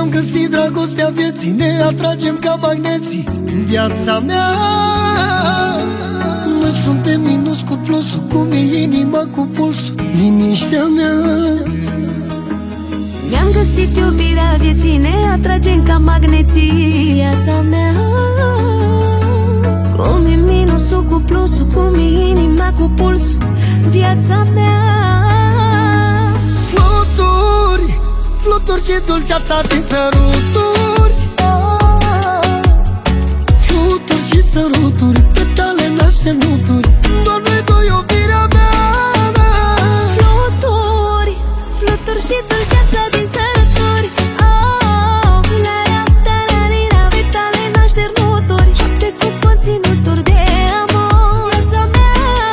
Mi-am găsit dragostea vieții, ne atragem ca magneții în viața mea. Noi suntem minus cu plusul, cum e inima cu pulsul, liniștea mea. Mi-am găsit iubirea vieții, ne atragem ca magneții, viața mea. Cum e minusul cu plusul, cum e inima cu pulsul, viața mea. Fluturi, fluturi și dulceața din săruturi. Fluturi și săruturi, petale n-așternuturi, doar noi doi, iubirea mea. Fluturi, fluturi și dulceața din săruturi. Oh, la-ra-ta-ra-ri-ra, petale n-așternuturi, șapte cu conținuturi de amor, viața mea.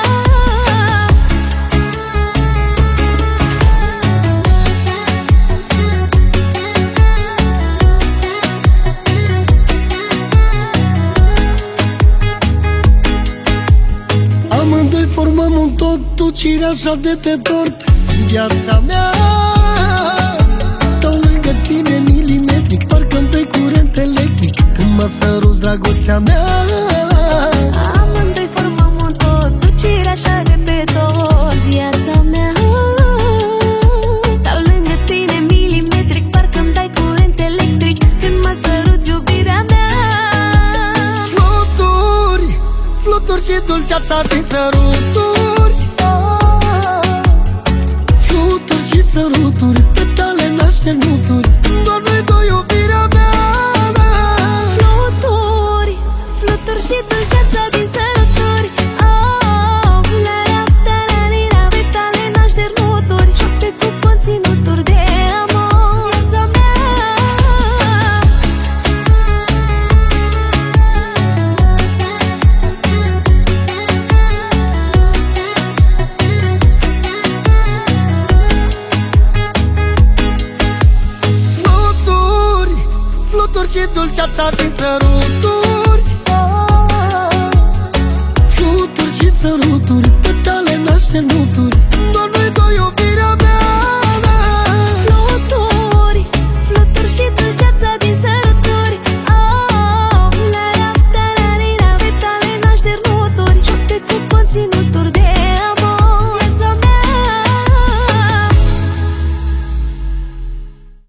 Amândoi formăm un tot, tu cireașa de pe tort, viața mea. Stau lângă tine milimetric, parcă-mi dai curent electric când mă săruți, dragostea mea. Amândoi formăm un tot, tu cireașa de pe tot, viața mea. Stau lângă tine milimetric, parcă-mi dai curent electric când mă săruți, iubirea mea. Fluturi, fluturi și dulceața din săruturi. Fluturi și săruturi, petale n-așternuturi, doar noi doi, iubirea mea. Fluturi, fluturi și dulceața din săruturi. Oh, la-ra-ta-ra-ri-ra, petale n-așternuturi, șapte cu conținuturi de amor, viața mea. Fluturi, fluturi și dulceața din săruturi. Fluturi și săruturi, petale n-așternuturi,